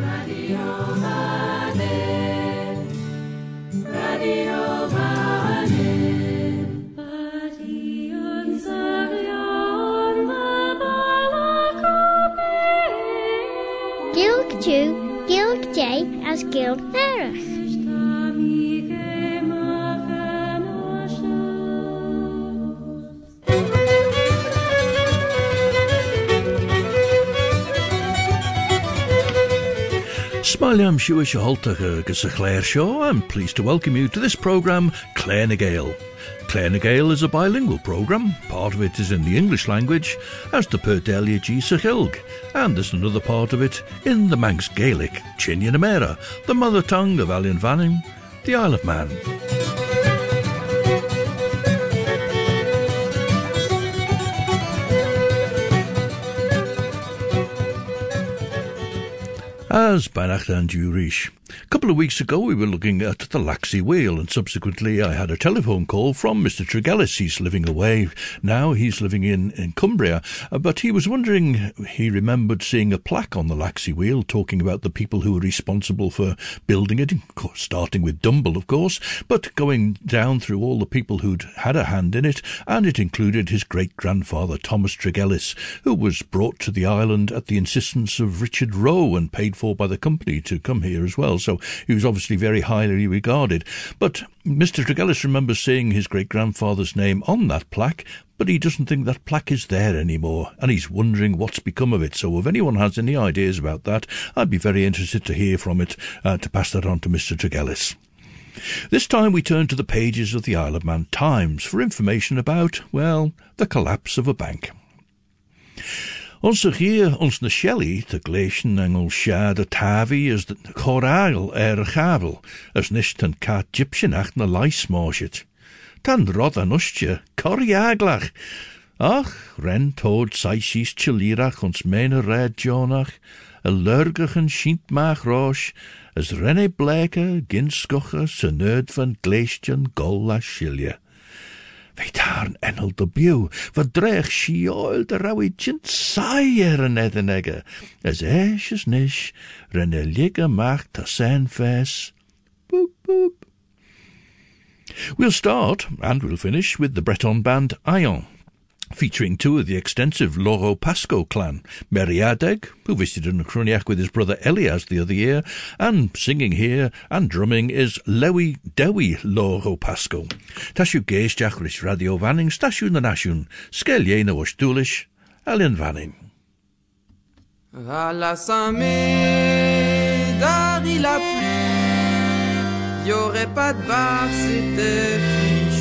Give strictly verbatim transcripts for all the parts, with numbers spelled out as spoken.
Radio Vanne, Radio Vanne, Bati Unsarion Mabalakope. Gilg Jew, Gilg J as Gilg Nerach. Smiley Shewish Haltacha Gus Clare Show. I'm pleased to welcome you to this programme, Clare na Gael. Clare na Gael is a bilingual programme. Part of it is in the English language, as the Perdelia G Sachilg, and there's another part of it in the Manx Gaelic, Chinian Amera, the mother tongue of Alien Vanning, the Isle of Man. As Banach and Jurish. A couple of weeks ago we were looking at the Laxey Wheel, and subsequently I had a telephone call from Mister Tregellis. He's living away now, he's living in, in Cumbria, uh, but he was wondering, he remembered seeing a plaque on the Laxey Wheel talking about the people who were responsible for building it, starting with Dumble of course, but going down through all the people who'd had a hand in it, and it included his great-grandfather Thomas Tregellis, who was brought to the island at the insistence of Richard Rowe and paid for by the company to come here as well. So he was obviously very highly regarded. But Mister Tregellis remembers seeing his great-grandfather's name on that plaque, but he doesn't think that plaque is there anymore, and he's wondering what's become of it. So if anyone has any ideas about that, I'd be very interested to hear from it, uh, to pass that on to Mister Tregellis. This time we turn to the pages of the Isle of Man Times for information about, well, the collapse of a bank. Ons hier ons na Shelley te gleischen engel shad a tavi as the choragel er a chabel, as nisht an cat gypsianach na lice moshit. Tan rod an ustje, coriaglach. Ach, ren tood saishis chilirach ons mene red jonach, a lurgach an shintmach rosh, as renne bleke ginskuche se nerd van gleischen golla shilje. Weet haar een enel de bieuw, wat dreig schioil de rawi jint saaier en edenegge, as eisjes nish, renne ligge macht ta zijn fes. Boop, boop. We'll start, and we'll finish, with the Breton band Ion, featuring two of the extensive Loro Pasco clan, Meriadeg, who visited Cruniac with his brother Elias the other year, and singing here and drumming is Lewi Dewi Loro Pasco. Tashu geestjach ris Radio Vanning, stashu na nashun, skel jena was doelish, Alien Vanning. À la Saint-Médard, il a plu, y aurait pas de bar, c'était fichu.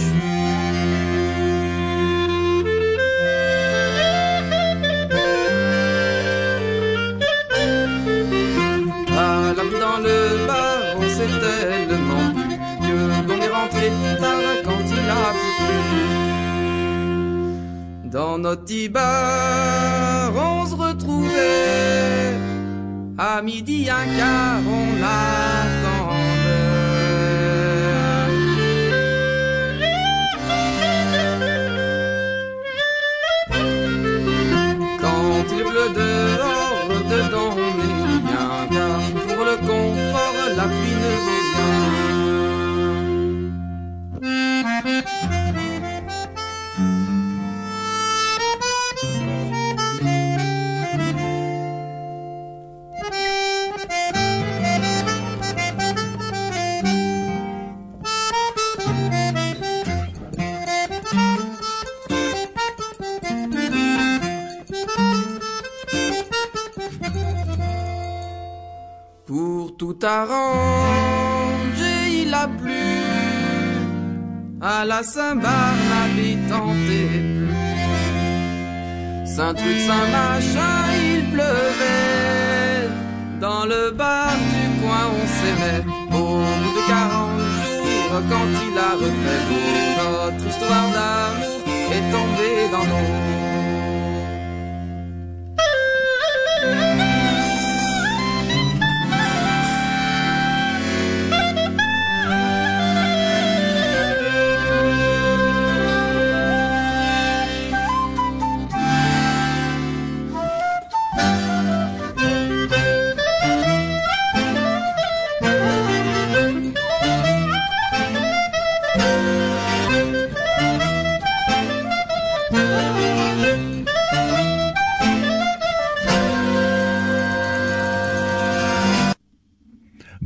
Dans le bar, on s'est tellement bu que l'on est rentré tard quand il a plu. Dans notre petit bar, on se retrouvait à midi un quart, on l'attendait. Quand il pleut dehors, dedans on est bien, car pour le confort, la pluie ne vaut tout arrangé, il a plu. À la Saint-Barnabé, il tentait plus. Saint-Truc, Saint-Machin, il pleuvait. Dans le bar du coin, on s'aimait. Au bout de quarante jours, quand il a refait l'eau, notre histoire d'amour est tombée dans l'eau.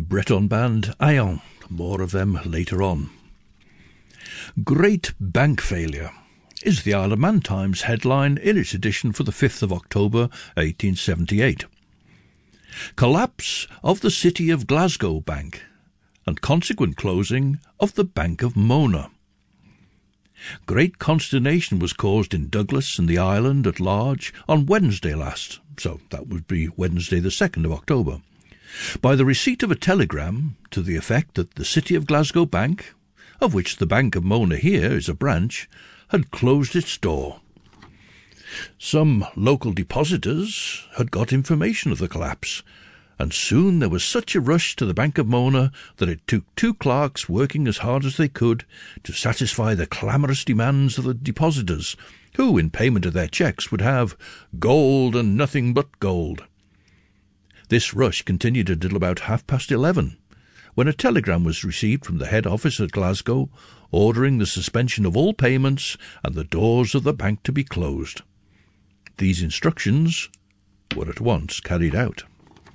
Breton band Aon. More of them later on. Great Bank Failure is the Isle of Man Times headline in its edition for the fifth of October eighteen seventy-eight. Collapse of the City of Glasgow Bank and consequent closing of the Bank of Mona. Great consternation was caused in Douglas and the island at large on Wednesday last, so that would be Wednesday the second of October, by the receipt of a telegram to the effect that the City of Glasgow Bank, of which the Bank of Mona here is a branch, had closed its door. Some local depositors had got information of the collapse, and soon there was such a rush to the Bank of Mona that it took two clerks working as hard as they could to satisfy the clamorous demands of the depositors, who, in payment of their cheques, would have gold and nothing but gold. This rush continued until about half past eleven, when a telegram was received from the head office at Glasgow ordering the suspension of all payments and the doors of the bank to be closed. These instructions were at once carried out.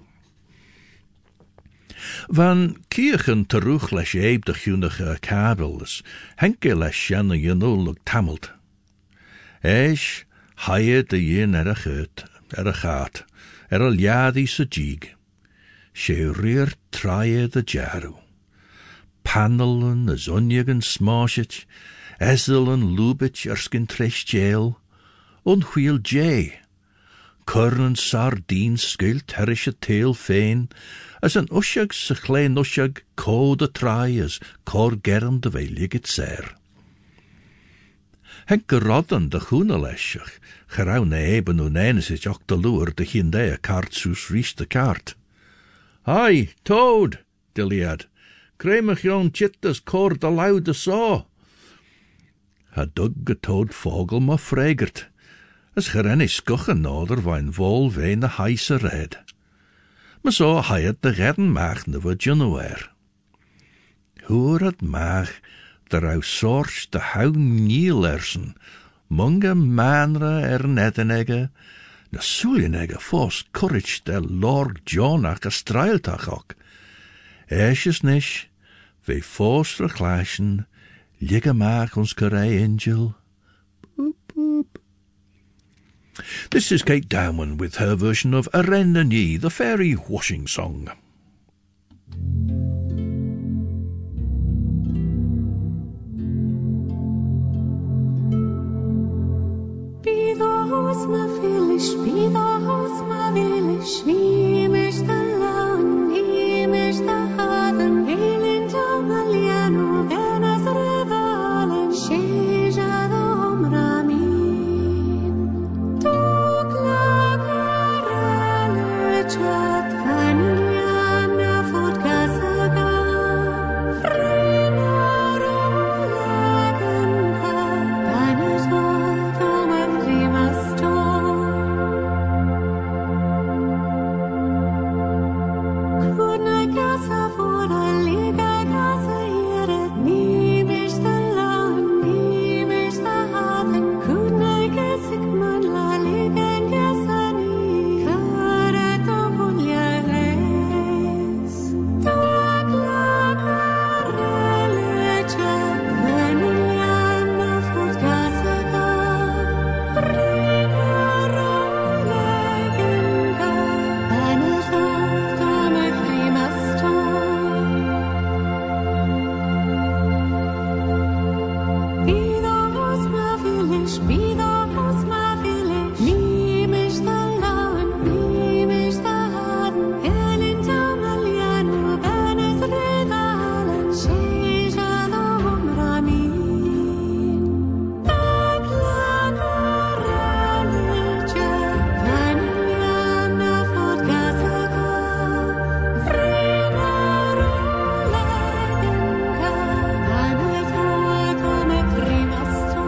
Van Kirchen terug leis éib de chúnige kabels, henke leis shanna ynul tamalt. Eis haie de yin er a chut, er a chat, er a liadi sa jig. She rear traie de jaru. Panelen as onjegen smoshit, ezelen lubit erskin tresh jail, unwheel jay. Curnan sardines skil terish a tail fain, as an ushag sa chlein ushag co de trai as cor gern de veilig it ser. Henk gerodden de choene lesjach, gerau ne eben un enes is ook de loer de hinde a kaart soes ries de kaart. Hi, Toad, de liad, kremach jon chittas cor de laude saw. Ha dug ge Toad vogel ma fregert, as geren is skuchen noder wijn vol veen de heise red. Maar zo hiet de redden maag ne wat januar. Hoor het maag, der au sorg de hou nielersen, munge manre er nettenegge, na suljenegge fos courage de Lord John ach a strailtach ook. Eisjes nisch, ve fos verglaschen, ligge maag ons karei angel. Boop, boop. This is Kate Downman with her version of Aren and Ye, the fairy washing song. Bidahos ma vilish, bidahos ma vilish, nimesh da laun, nimesh da haden, elin tamaliano, benas revalen, sheja dom ramin. Tukla karele chat vaniliana fot gazaga, frena rolegenka, banas vot omen rimasto. Kuna casa fora liga casa hiret, nimesh da laun, nimesh da haden, kuna gesik man la ligen gesani, kareto hulja res. Tukla karele chat vaniliana fot gazaga, frena rolegenka, banas vot omen rimasto. Bidahos ma vilish, bidahos ma vilish, nimesh da laun, nimesh da haden, elin tamaliano, benes revalen, sheja dom ramin. Takla karele chat vaniliana fot gazaga, frena rolegenka, banas vot omen rimasto.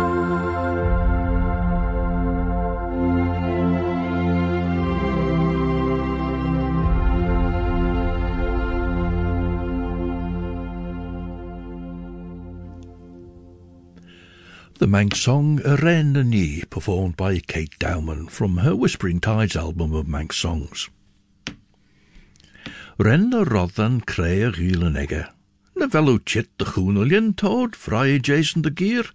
The Manx song Aren and Ye, performed by Kate Downman from her Whispering Tides album of Manx songs. Ren a roddan creu a ghyl yn ege. Na felw chit de choonolion toad, fry Jason de gear.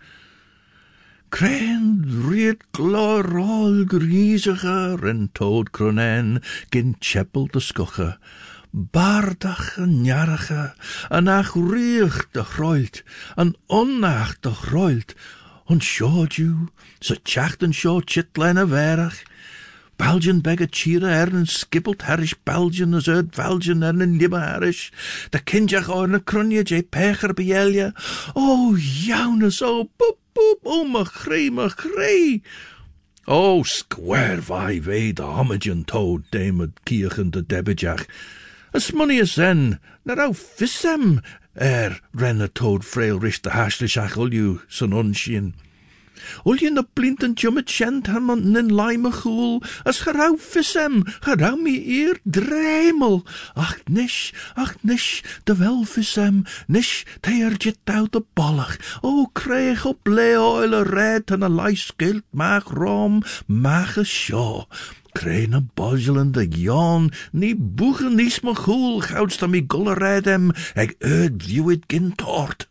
Cren ried glor all griesiger, ren toad cronen, gin chepel de scocha. Bardach en jarige, en ach riech de groilt, en onnach de groilt, on shawd you, so chacht en shaw chitlen a verach. Belgian beg a chira er en skippelt harish Belgian as uit Belgian er en libbe harish. De kindjach or na crunje je pecher bielje. Oh, jaunus, oh, boop, boop, oh, ma gree, ma gree. Oh, square vai ve de homogen toad dame at kiechen de debijach. As money as then, na rau fissem, er ren a toad frail rish de hashlishach ul you, son unshin. Ul you na blinten jummet shent hamont nin lime chool, as gerau fissem, gerau mi eer dremel. Ach nish, ach nish, de wel fissem, nish, teer jit out de ballach. Oh, kreeg op leo oil a red en a lice gilt, mag rom, mag a shaw. Kreeg a bozelen de jan, ni boegen nis me chool, gouds da mi gulle red hem, eg uit view it gin tort.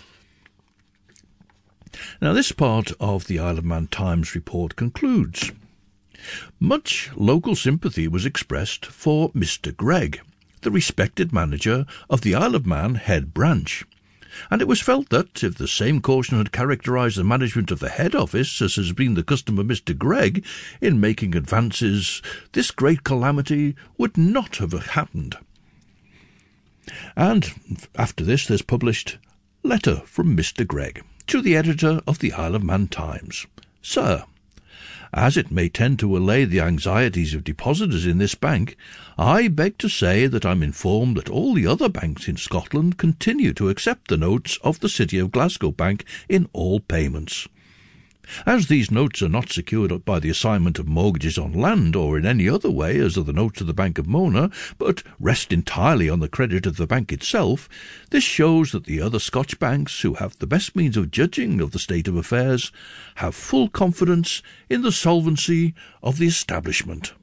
Now this part of the Isle of Man Times report concludes. Much local sympathy was expressed for Mister Gregg, the respected manager of the Isle of Man head branch, and it was felt that if the same caution had characterised the management of the head office as has been the custom of Mister Gregg in making advances, this great calamity would not have happened. And after this there's published letter from Mister Gregg to the editor of the Isle of Man Times. Sir, as it may tend to allay the anxieties of depositors in this bank, I beg to say that I'm informed that all the other banks in Scotland continue to accept the notes of the City of Glasgow Bank in all payments. As these notes are not secured by the assignment of mortgages on land or in any other way as are the notes of the Bank of Mona, but rest entirely on the credit of the bank itself, this shows that the other Scotch banks, who have the best means of judging of the state of affairs, have full confidence in the solvency of the establishment.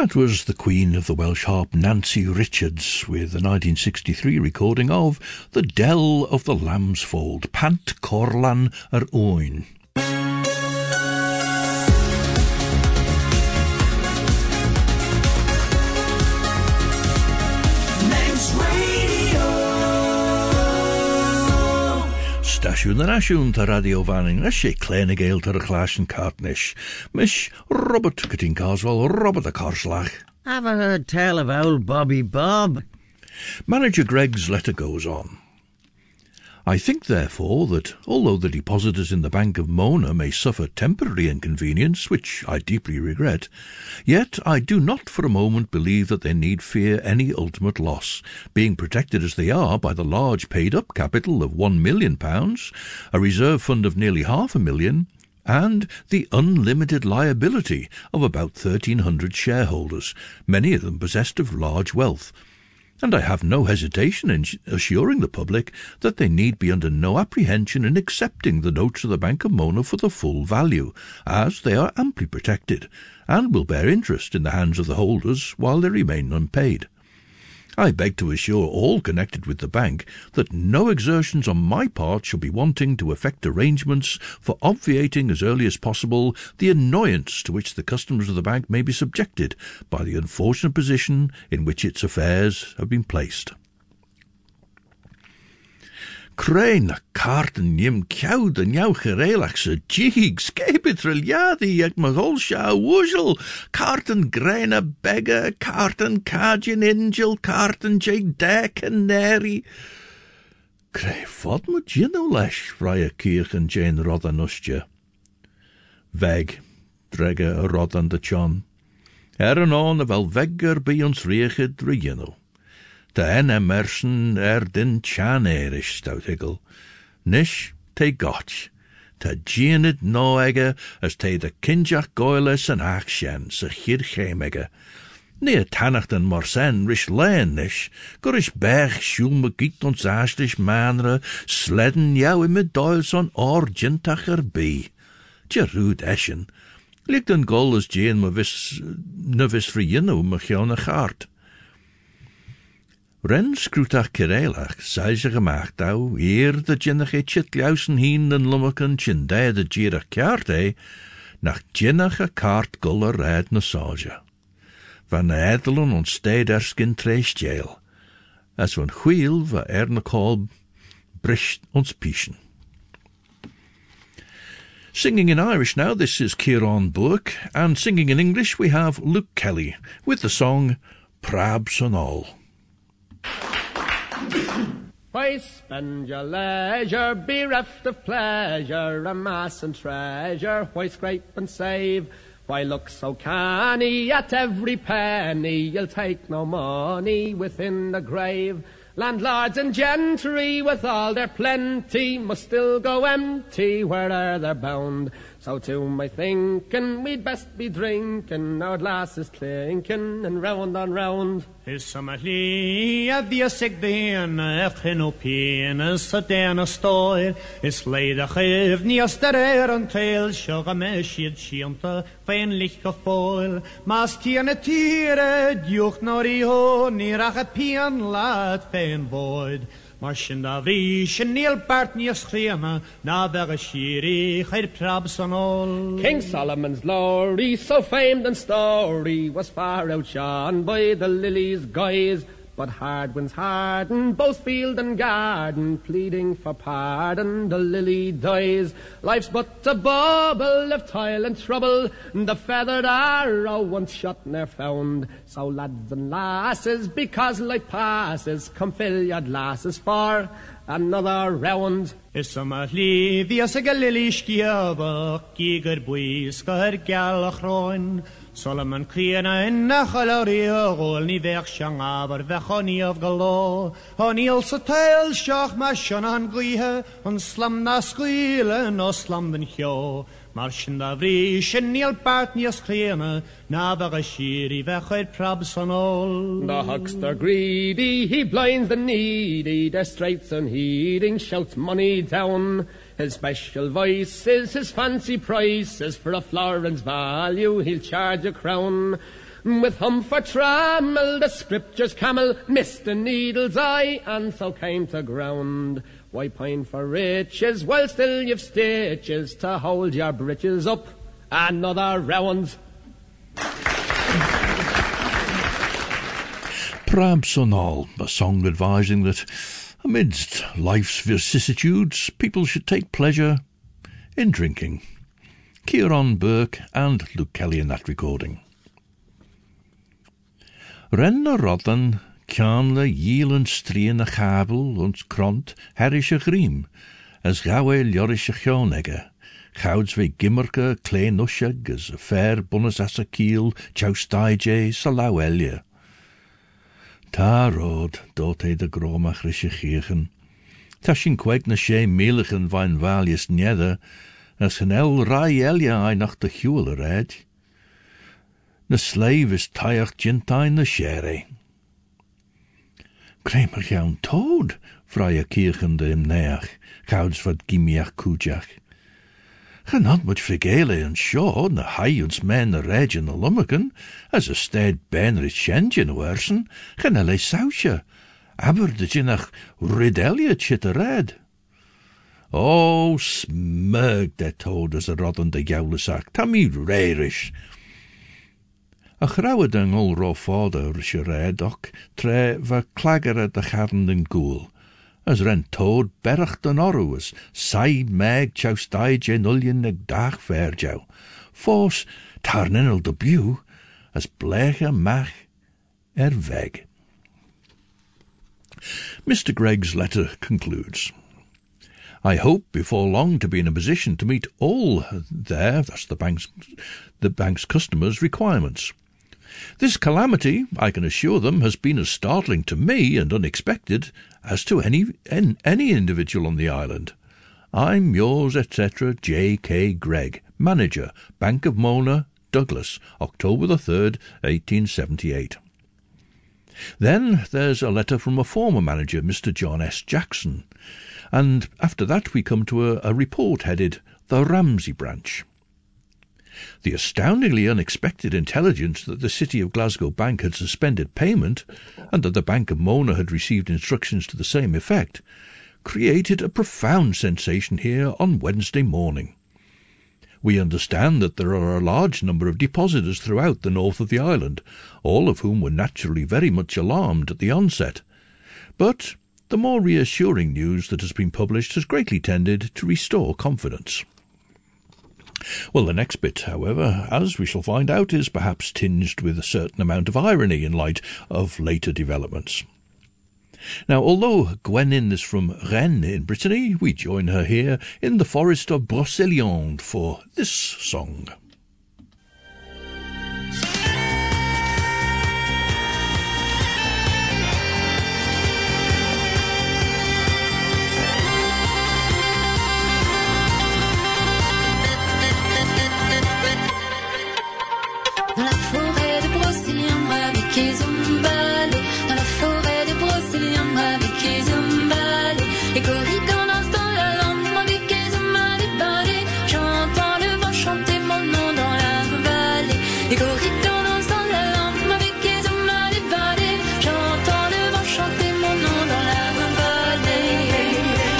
That was the Queen of the Welsh harp, Nancy Richards, with the nineteen sixty-three recording of The Dell of the Lamb's Fold, Pant Corlan yr Oen. Stasiwn yn asiwn ta radio fanning, a sé cléna gael tar y clas yn cartnish. Mish Robert Cytyn Carswell, Robert the Carslach. Have I heard tell of old Bobby Bob? Manager Gregg's letter goes on. I think, therefore, that although the depositors in the Bank of Mona may suffer temporary inconvenience, which I deeply regret, yet I do not for a moment believe that they need fear any ultimate loss, being protected as they are by the large paid-up capital of one million pounds, a reserve fund of nearly half a million, and the unlimited liability of about thirteen hundred shareholders, many of them possessed of large wealth. And I have no hesitation in assuring the public that they need be under no apprehension in accepting the notes of the Bank of Mona for the full value, as they are amply protected, and will bear interest in the hands of the holders while they remain unpaid. I beg to assure all connected with the bank that no exertions on my part shall be wanting to effect arrangements for obviating as early as possible the annoyance to which the customers of the bank may be subjected by the unfortunate position in which its affairs have been placed. Crain na cartan nim cawd yn iaw chyrelach sa jig, sgepit trilliadi ag mahol sha wujel, cartan grena bega, cartan cajin angel, cartan jeg da canary. Cray fod mo gino lesh, vraya kirch and Jane roddan ustja. Veg, drega a roddan de chon. Er an on a vel vegger by ons riechid rejino. De en emerson er din chan erish, stout higgle. Nish te gotch. Te gianid no ege, as te de kinjach goiles en achshen, se chir chemege. Neer tannachten morsen rish leen nish, gorish berg sjoel me giet ons aastish manre, sledden jou in me doils on orgentach erbij. Jerood eschen. Ligt een gol as jean me vis, ne vis vrieno me gion a chart. Ren scrútach Kirelach, saise gemacht au, eer de jinnach e chitliausen hien den lummaken chinde de jirach kaart e, nach jinnach a kaart guller red na saja. Van edelen on steed erskin treis jail, as van chwiel va erne kolb brisht ons pischen. Singing in Irish now, this is Kieran Burke, and singing in English we have Luke Kelly, with the song Prabs and All. Why spend your leisure, bereft of pleasure, amass and treasure, why scrape and save? Why look so canny at every penny? You'll take no money within the grave. Landlords and gentry with all their plenty must still go empty where'er they're bound. So to my thinking we'd best be drinking, our glasses clinking and round and round. Is sommerly a viesig den efter no penis a den a stoir. Is leid a chiv nias der er an tail sjog a meshid shianta feinlich gefoil. Mas tiene tire djucht nor i ho nirach a pian lad fein void. Marshin da vrish en nil bart nias chrema na ver a shiri chair prabs an all. King Solomon's glory, so famed and story, was far outshone by the lilies' guise. But hard winds harden both field and garden, pleading for pardon, the lily dies. Life's but a bubble of toil and trouble, the feathered arrow once shot ne'er found. So lads and lasses, because life passes, come fill your glasses for another round. Is sommerly viesig a lily skiava, giger buis gair galach roin. Solomon Kriana in Nachalaria, all ni vech shang aber vechoni of galo. Honil satel shach mashan an glihe, on slam na squeal no slam den hyo. Marshin da vrish en nil part nias kriana, na vagashiri vechid prabs on all. The huckster greedy, he blinds the needy, their straits unheeding, shouts money down. His special voice is his fancy prices, for a florin's value he'll charge a crown. With hum for trammel, the scriptures camel missed the needle's eye, and so came to ground. Why pine for riches, while still you've stitches to hold your breeches up? Another round. Perhaps on all, a song advising that amidst life's vicissitudes, people should take pleasure in drinking. Kieran Burke and Luke Kelly in that recording. Ren na roddan, kjan le yiel en strien a chabel, ons kront, herrische griem, as gawe ljorische gjonegge, gouds we gimmerke, klein nusheg, as a fair bonus as a kiel, choustaije, salauelje. Ta rood, dot he de gromach rische giegen. Tashin kwek na she meligen vijn valjes nieder, as gen el rai elja I nach de huwele red. Na slave is taiach gintijn na sherry. Kramer jaun tood, vrije kirchen de im neach, gouds wat gimiach kujach. Gen had much vergele en shaw, na hai ons men na reg in the lummiken, as a stead benrit shenjin wersen, gen ele sausje, aber de jinnach ridelia chit a red. Oh, smug de toad as a rodden de jowlesak, ta mi rairish. A chrawyd yng ngol ro ffordd ys y red och tre fy clagara de charn den gŵl, as ren toad berach den orw as saib meg chowstai je nullion neg dach fer jow, fos tarnenel de bew, as bleche mach er veg. Mister Gregg's letter concludes. I hope before long to be in a position to meet all their, that's the bank's, the bank's customers' requirements. This calamity, I can assure them, has been as startling to me and unexpected as to any any individual on the island. I'm yours, et cetera, J K Gregg, Manager, Bank of Mona, Douglas, October the third, eighteen seventy-eight. Then there's a letter from a former manager, Mister John S. Jackson, and after that we come to a, a report headed The Ramsey Branch. The astoundingly unexpected intelligence that the City of Glasgow Bank had suspended payment, and that the Bank of Mona had received instructions to the same effect, created a profound sensation here on Wednesday morning. We understand that there are a large number of depositors throughout the north of the island, all of whom were naturally very much alarmed at the onset. But the more reassuring news that has been published has greatly tended to restore confidence. Well, the next bit, however, as we shall find out, is perhaps tinged with a certain amount of irony in light of later developments. Now, although Gwenin is from Rennes in Brittany, we join her here in the forest of Brocéliande for this song. Dans la forêt de Brocéliande avec Ezumbale, dans la forêt de Brocéliande avec Ezumbale, les corrigans dansent dans la lampe avec Ezumbale balé, j'entends le vent chanter mon nom dans la vallée. Les corrigans dansent dans la lampe avec Ezumbale balé, j'entends le vent chanter mon nom dans la vallée.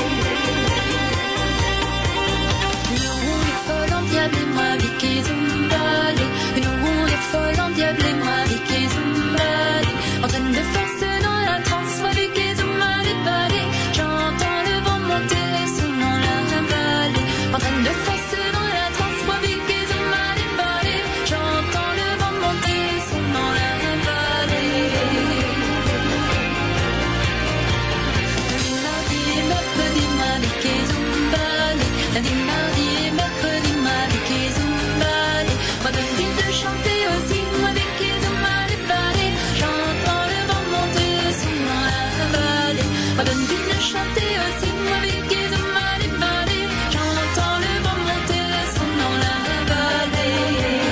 Nous on est folle en diable et moi avec Ezumbale, nous on est folle en diable et moi avec Ezumbale, en train de force dans la transe avec Ezumbale balé, j'entends le vent monter et son dans la vallée, en train de force dans la transe avec Ezumbale balé, j'entends le vent monter et son dans la vallée. Lundi, mardi et mercredi moi avec Ezumbale, lundi, mardi et mercredi moi avec Ezumbale, moi donne envie de chanter aussi moi avec Ezumbale balé, j'entends le vent monter et son dans la vallée, moi donne envie de chanter aussi moi avec Ezumbale balé, j'entends le vent monter et son dans la vallée.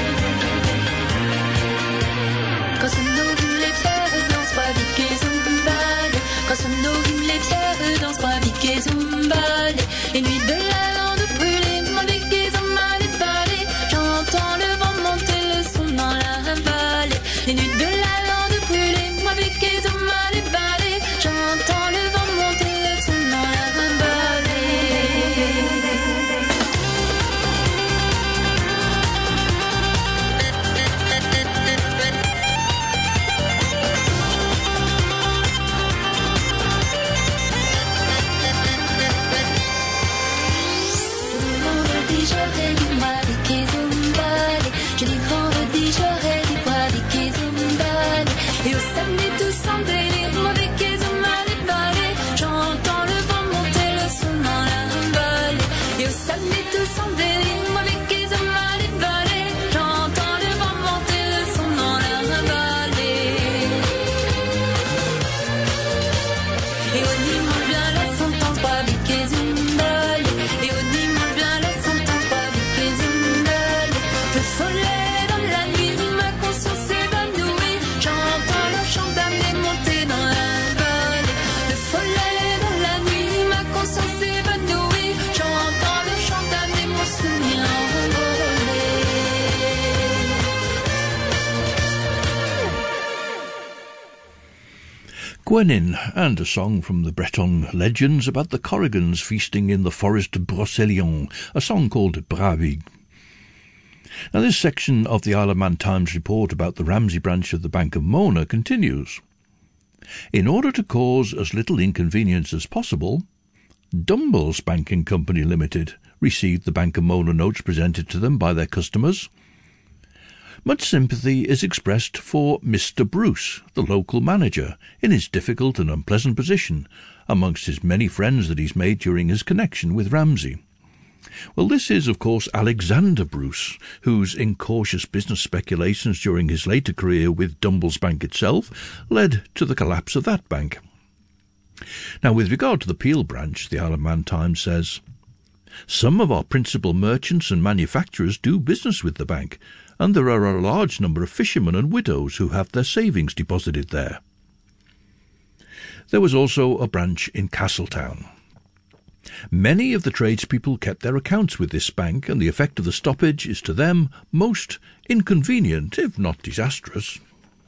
Quand son eau les pierres dansent pas avec Ezumbale, quand son eau les pierres dansent pas avec Ezumbale, les nuits de la lande brûlée moi avec Ezumbale balé, j'entends le vent monter le son dans la vallée. j'aurais dit Malik et Zumbali. J'ai dit vendredi, j'aurais dit Malik et Zumbali. Et au samedi, tous en délire, Malik et Zumbali, balai. J'entends le vent monter le son dans la vallée. Et au samedi, tous en délire, Malik et Zumbali, balai. J'entends le vent monter le son dans la vallée. Et au dimanche vient la sentence, Malik et Zumbali. Et au dimanche vient la sentence, Malik et Zumbali. Le soleil dans la nuit, ma conscience évanouie. J'entends le chant d'amener monter dans la vallée. Le soleil dans la nuit, ma conscience évanouie. J'entends le chant d'amener mon souvenir envolé. Gwenin, and a song from the Breton legends about the Corrigans feasting in the forest of Brocéliande, a song called Bravig. Now this section of the Isle of Man Times report about the Ramsey branch of the Bank of Mona continues. In order to cause as little inconvenience as possible, Dumbles Banking Company Limited received the Bank of Mona notes presented to them by their customers. Much sympathy is expressed for Mister Bruce, the local manager, in his difficult and unpleasant position, amongst his many friends that he's made during his connection with Ramsey. Well, this is, of course, Alexander Bruce, whose incautious business speculations during his later career with Dumbles Bank itself led to the collapse of that bank. Now, with regard to the Peel branch, the Isle of Man Times says, some of our principal merchants and manufacturers do business with the bank, and there are a large number of fishermen and widows who have their savings deposited there. There was also a branch in Castletown. Many of the tradespeople kept their accounts with this bank, and the effect of the stoppage is to them most inconvenient, if not disastrous.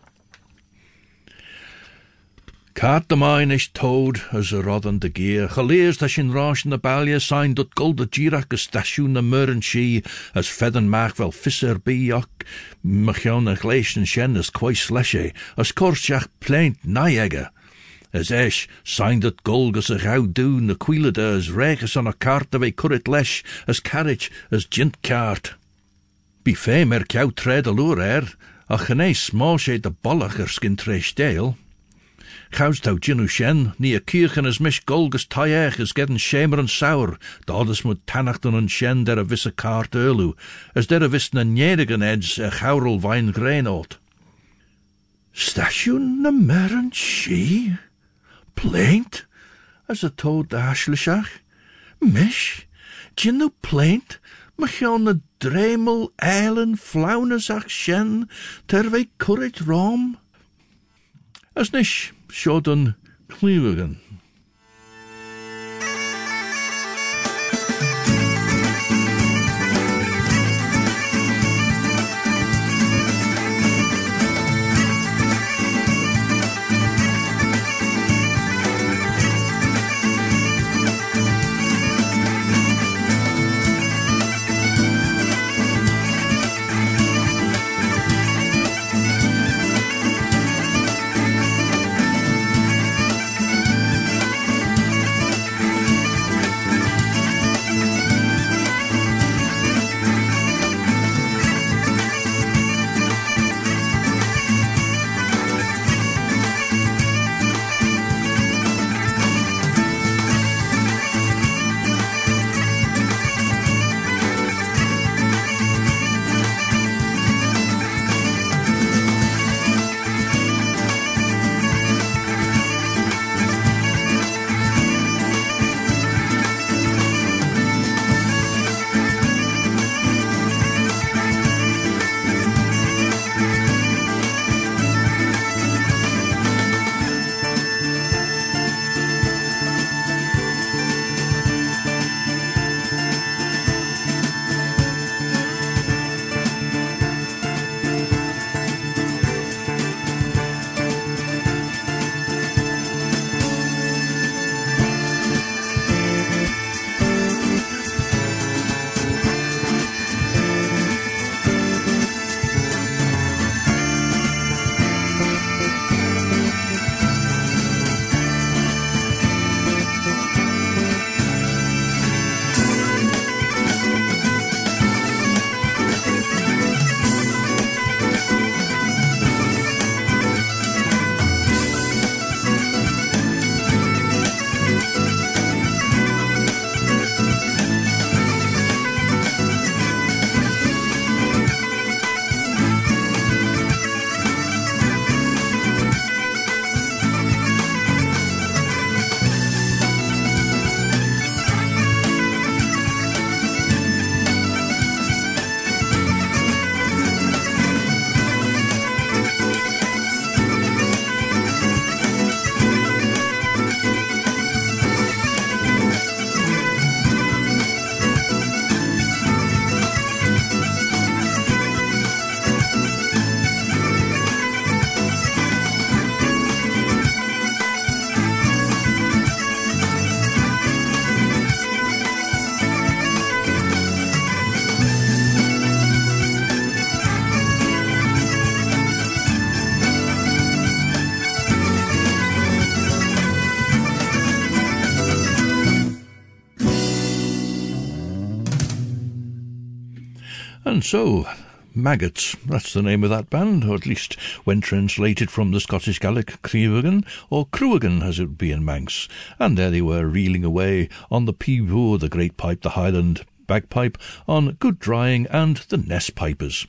Cart the mine is towed as a rod on the gear. Chaleers da sin ráis na balia sign dot gold the girach as stasjoen na muren she as fedden maag wel visser biach machion a gleishen shen as quai sleshe as korchach plaint naegge. As esh sign dot gold as a rau doen the quilada as regus on a cart away currit lesh as carriage as gint cart. Be fame er cow tread a lure er a chene small shade the bollach er skin tresh dale. Chaus tau ginu shen, ni a kirchen as mish golgus taiech is getting shamer and sour, dodus mud tanachten and shen der a vissa cart erlu, as der a vis na njedigen eds a chaurel vine grainot. Station na meren she? Plaint? As a toad the hashlishach? Mish? Ginu plaint? Machion na dremel eilen flaunesach shen, terve currit rom? As nish, Shodan Clevegan. And so, Maggots, that's the name of that band, or at least when translated from the Scottish Gaelic Cruigan, or Cruigan as it would be in Manx. And there they were, reeling away on the peevo, the great pipe, the Highland bagpipe, on Good Drying and the Ness Pipers.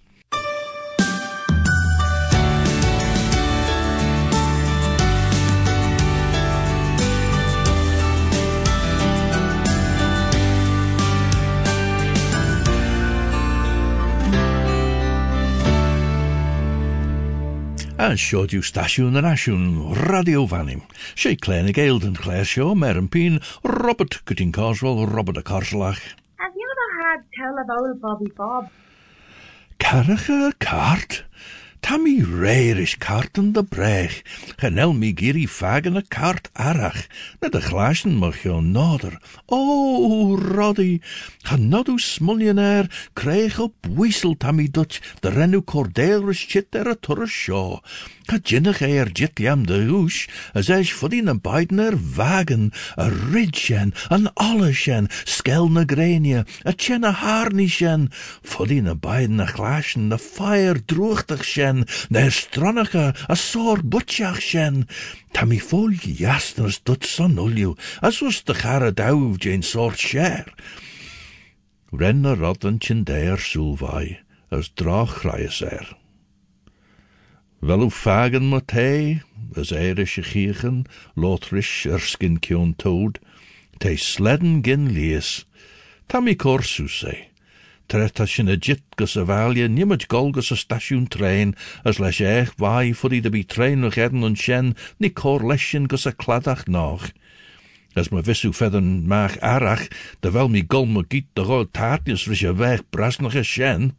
As siodiw stasiwn yn asiwn, Radio Fannym. Sé Claire Gale and Claire Shaw, Maren Peen, Robert Gooding Carswell, Robert a Carslach. Have you ever had tell of old Bobby Bob? Carach cart? Tammy Rairish cart in the brech. Genel mi giri fagen a cart arach. Net a glaschen mag jo nader. Oh, Roddy. Genodu smuljenair, kreeg op wissel Tammy Dutch, de rennu cordeelrish chit er a turre shaw. Ka jinnig er jit liam de hoosh, as eich fudin a biden er wagen, a rid shen, an alle shen, skel na grenia, a chen a harni shen, fudin a biden a glaschen, a fire droogtig shen, na stronnige, a sor butchach shen. Tammy fol jasners dut son ulju, as was de gara dauw jane sort share. Ren a rod an chindair sulvai, as drach raies er. Wel uw fagen me thee, as Irish giegen, Lothrish erskin kion toad, te sledden gin lees, Tammy corsu say. Tret as in a jit gus a valje, nimmage golgus a station train, as lesh eich vai fuddy de be train nog edden on shen, ni cor leshin gus a cladach nog. As me vissu feathen maag arach, de wel mi gul me giet de rood taartjes rish a weg brasnog a shen.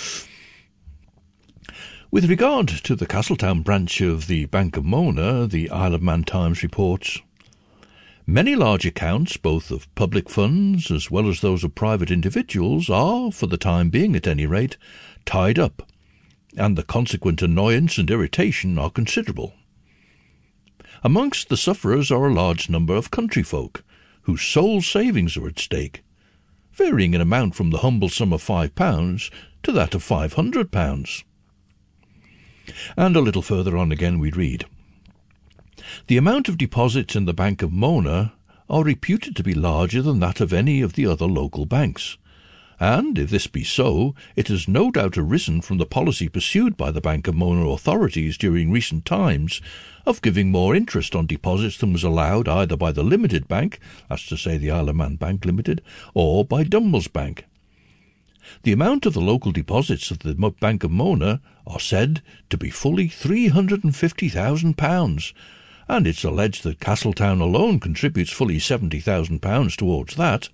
With regard to the Castletown branch of the Bank of Mona, the Isle of Man Times reports, many large accounts, both of public funds as well as those of private individuals, are, for the time being at any rate, tied up, and the consequent annoyance and irritation are considerable. Amongst the sufferers are a large number of country folk, whose sole savings are at stake, varying in amount from the humble sum of five pounds to that of five hundred pounds. And a little further on again we read, the amount of deposits in the Bank of Mona are reputed to be larger than that of any of the other local banks, and if this be so, it has no doubt arisen from the policy pursued by the Bank of Mona authorities during recent times of giving more interest on deposits than was allowed either by the Limited Bank, that's to say the Isle of Man Bank Limited, or by Dummel's Bank. The amount of the local deposits of the Bank of Mona are said to be fully three hundred and fifty thousand pounds, and it's alleged that Castletown alone contributes fully seventy thousand pounds towards that.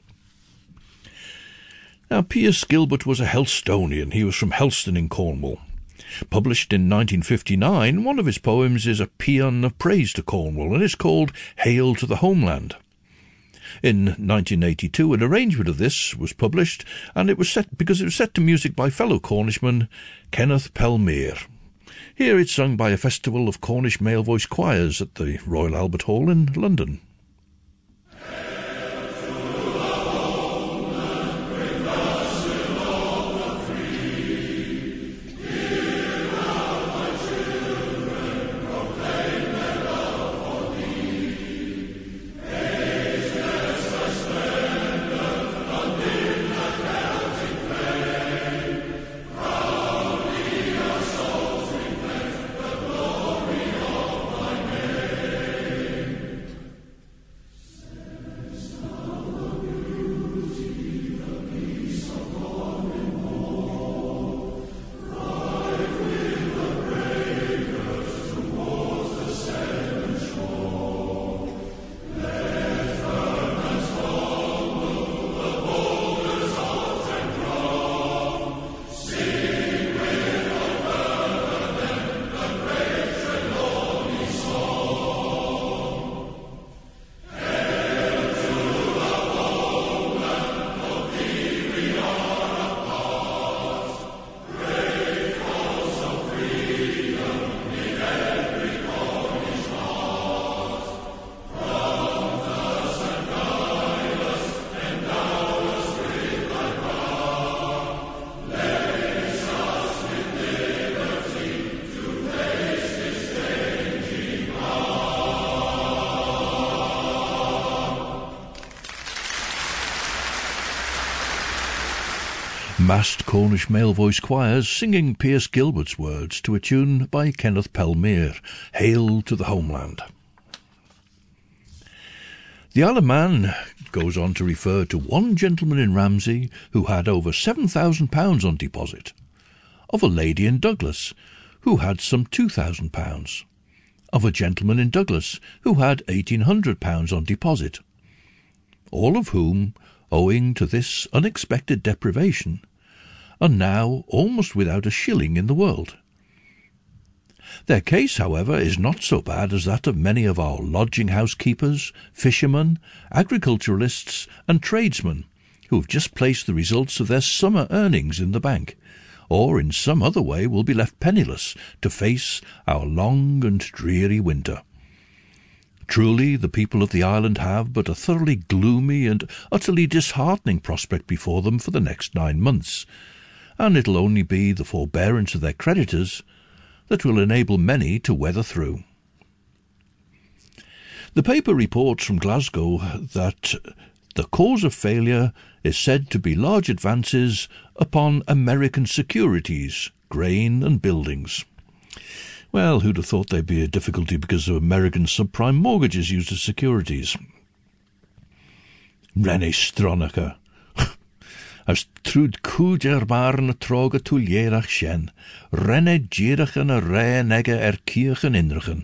Now, Piers Gilbert was a Helstonian. He was from Helston in Cornwall. Published in nineteen fifty-nine, one of his poems is a paean of praise to Cornwall, and is called Hail to the Homeland. In nineteen eighty-two, an arrangement of this was published, and it was set because it was set to music by fellow Cornishman Kenneth Pelmere. Here it's sung by a festival of Cornish male voice choirs at the Royal Albert Hall in London. Massed Cornish male voice choirs singing Pierce Gilbert's words to a tune by Kenneth Pelmeer, Hail to the Homeland. The Isle of Man goes on to refer to one gentleman in Ramsey who had over seven thousand pounds on deposit, of a lady in Douglas who had some two thousand pounds, of a gentleman in Douglas who had eighteen hundred pounds on deposit, all of whom, owing to this unexpected deprivation, are now almost without a shilling in the world. Their case, however, is not so bad as that of many of our lodging-house keepers, fishermen, agriculturalists and tradesmen who have just placed the results of their summer earnings in the bank, or in some other way will be left penniless to face our long and dreary winter. Truly, the people of the island have but a thoroughly gloomy and utterly disheartening prospect before them for the next nine months, and it'll only be the forbearance of their creditors that will enable many to weather through. The paper reports from Glasgow that the cause of failure is said to be large advances upon American securities, grain and buildings. Well, who'd have thought there'd be a difficulty because of American subprime mortgages used as securities? Renne Stronacher. As trúd cúidir mar na tróga túlierach shen, renne dierachan a ré nege er kirchen inrichen.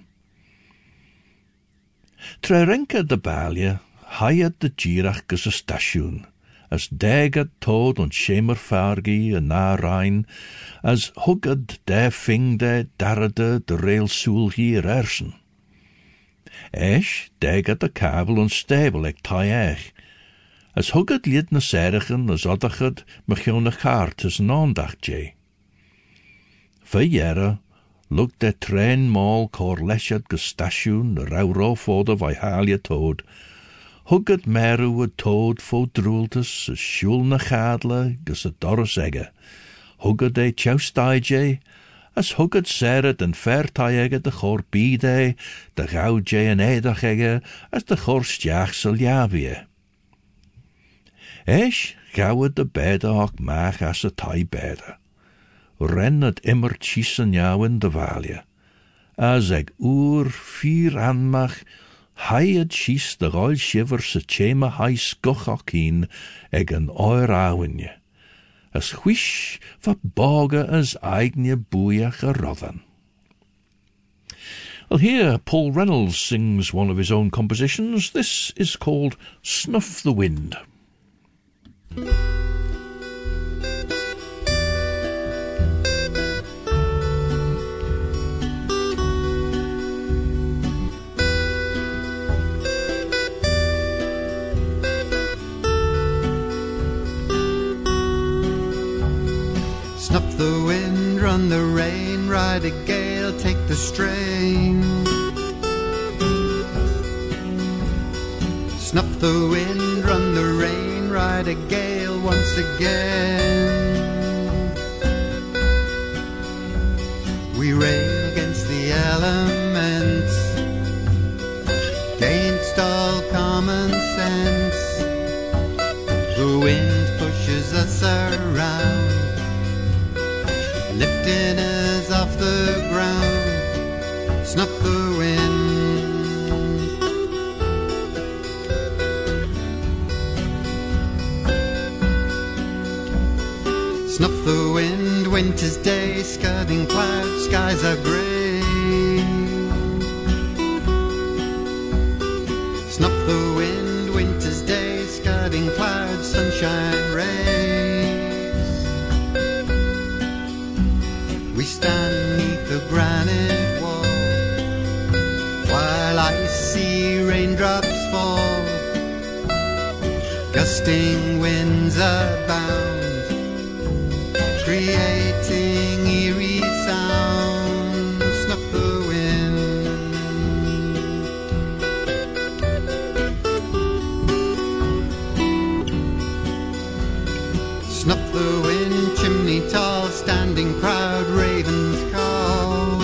Trerenke de balje, haiet de dierach gus a stasjoen, as degad tod und schemer fargi a na rein, as huggad de fingde darade de rail soel hier ersen. Esch degad de kabel und stable ek taeg, as huggad lied na serigen as oddachad machon a chart as naandag jay. Voor jere look de trein mal cor leshad gestashun de rauro for de vihalia toad, huggad meru a toad fo droeltus as shul na chadle gus a doris egge, huggad de choustai as huggad seret en vertaege de chor bide, de gauw jay en edach egge as de chor stjach sal javie. Esch gauwed de bede ook maag as a tai bede. Ren het immer tjissen jou in de valje. As eg oer vier aanmag, hij het schies de roil shiver se tjeme hij skuch ook in, eg een oor ouwenje. As huish verborgen as eigne boeie gerodden. Well, here Paul Reynolds sings one of his own compositions. This is called Snuff the Wind. Snuff the wind, run the rain, ride a gale, take the strain. Snuff the wind, run the rain, ride a gale once again. We rail against the elements, against all common sense. The wind pushes us around, lifting us off the ground. Snuff the wind. Snuff the wind, winter's day, scudding clouds, skies are grey. Snuff the wind, winter's day, scudding clouds, sunshine rays. We stand neath the granite wall, while icy raindrops fall. Gusting winds abound, creating eerie sound. Snuff the wind. Snuff the wind, chimney tall, standing proud, ravens call.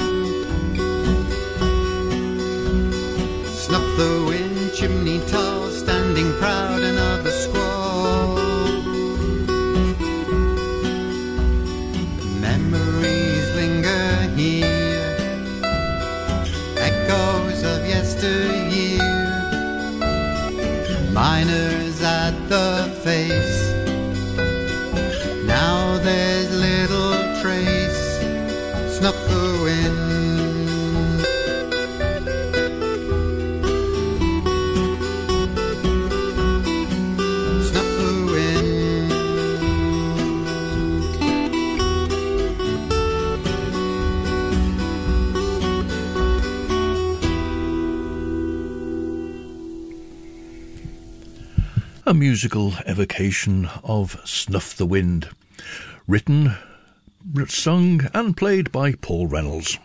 Snuff the wind, chimney tall, standing proud, another squall. the face. Now there's little trace. Snuff the wind. Snuff the wind. A musical evocation of Snuff the Wind, written, sung and played by Paul Reynolds.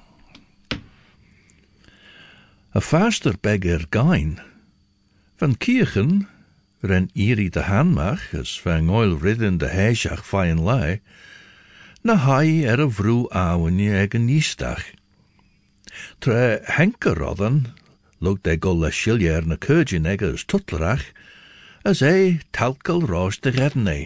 A faster beggar gain, van Kirchen, ren iri de hanmach, as van oil ridden de heisach fain lai, na hai er a vrou awen eg een nistach. Tre henker rodden, log de gol la shiljer na kurgin eg as tutlerach, as ei talkel roos de redden.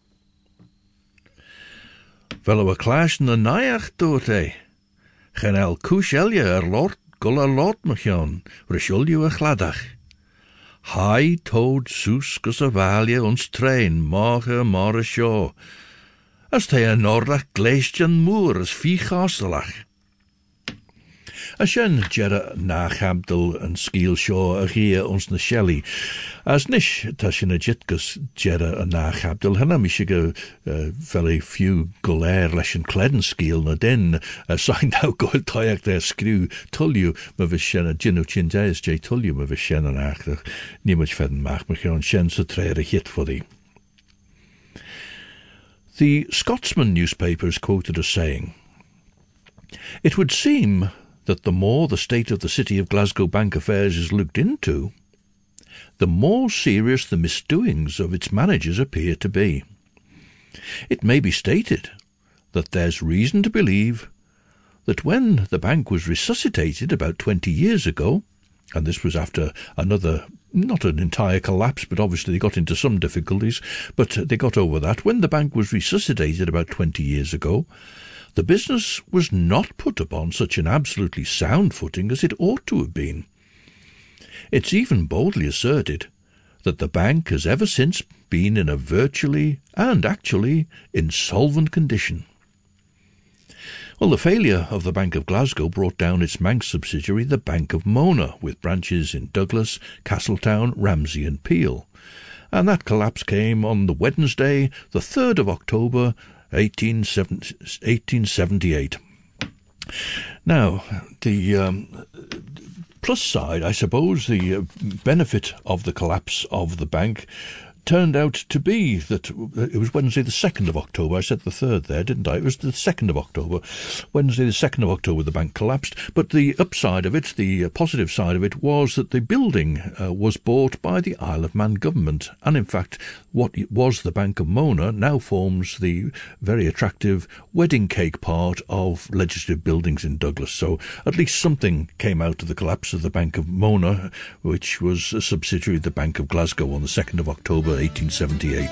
Wel a clash na naiach doet ei. Gen el kush elje er lort gul a lot machon, rishulju a chladach. Hai toad soos gus a valje ons train, morge morre shaw. As te a nordach gleistjan moer as fi chastelach. As jen jera nachabdel en skiel shaw a gie ons na shelly. As nish tashin a jitgus jera a nachabdel, hana mi shiga uh, very few gulair leshen kleden skiel na din, uh, signed out gold toyak der screw, tulju, ma vis shen a jinu chinjays jay tulju ma vis shen an achtig, ni much fedden mach mach yon shen sa trere hit for thee. The Scotsman newspaper is quoted as saying, "It would seem that the more the state of the City of Glasgow bank affairs is looked into, the more serious the misdoings of its managers appear to be. It may be stated that there's reason to believe that when the bank was resuscitated about twenty years ago, and this was after another, not an entire collapse, but obviously they got into some difficulties, but they got over that. When the bank was resuscitated about twenty years ago, the business was not put upon such an absolutely sound footing as it ought to have been. It's even boldly asserted that the bank has ever since been in a virtually and actually insolvent condition." Well, the failure of the Bank of Glasgow brought down its Manx subsidiary, the Bank of Mona, with branches in Douglas, Castletown, Ramsey and Peel. And that collapse came on the Wednesday, the third of October, eighteen seventy-eight. Now, the um, plus side, I suppose, the uh, benefit of the collapse of the bank turned out to be that it was Wednesday the second of October. I said the third there, didn't I? It was the second of October. Wednesday the second of October the bank collapsed. But the upside of it, the uh, positive side of it, was that the building uh, was bought by the Isle of Man government. And in fact, what was the Bank of Mona now forms the very attractive wedding cake part of legislative buildings in Douglas. So at least something came out of the collapse of the Bank of Mona, which was a subsidiary of the Bank of Glasgow on the second of October eighteen seventy-eight.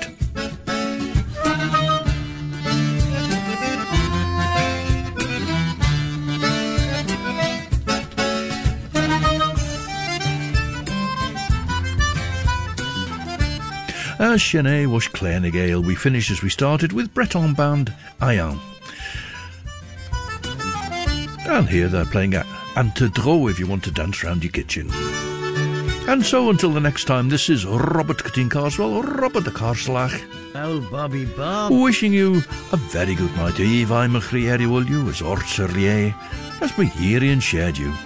As Shene was Clarenegale, we finish as we started with Breton band Ayan. And here they're playing Ante Dro if you want to dance round your kitchen. And so until the next time, this is Robert Cutting Carswell, Robert the Carslach. Old Bobby Bob. Wishing you a very good night. Eve, I'm a Chrieri, will you, as Ortserlier, as we hear and shared you.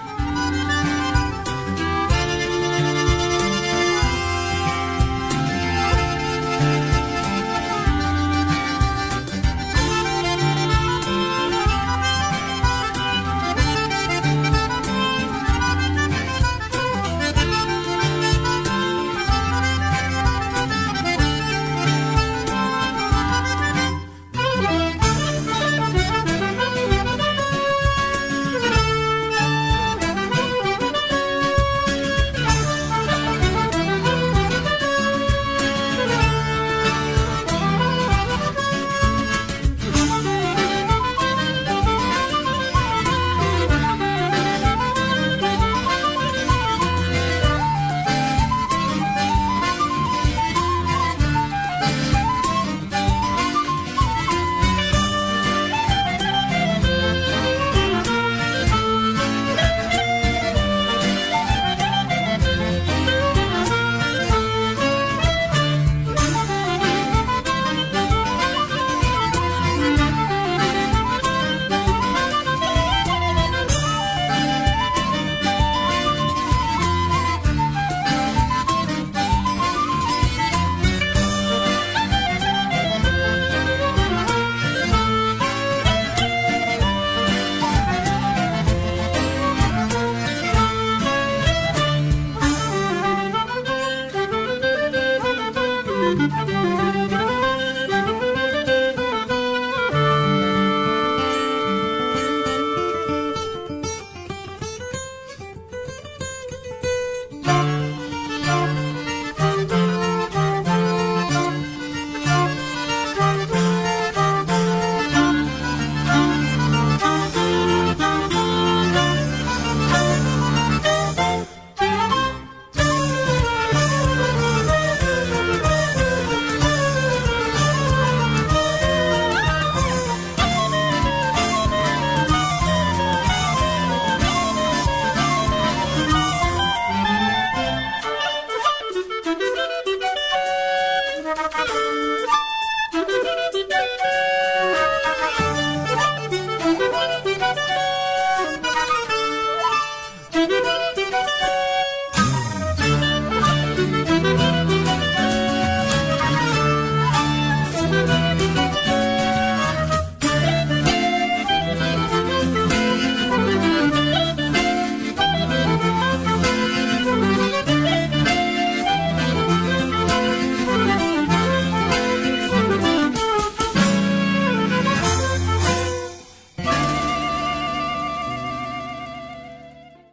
Bye.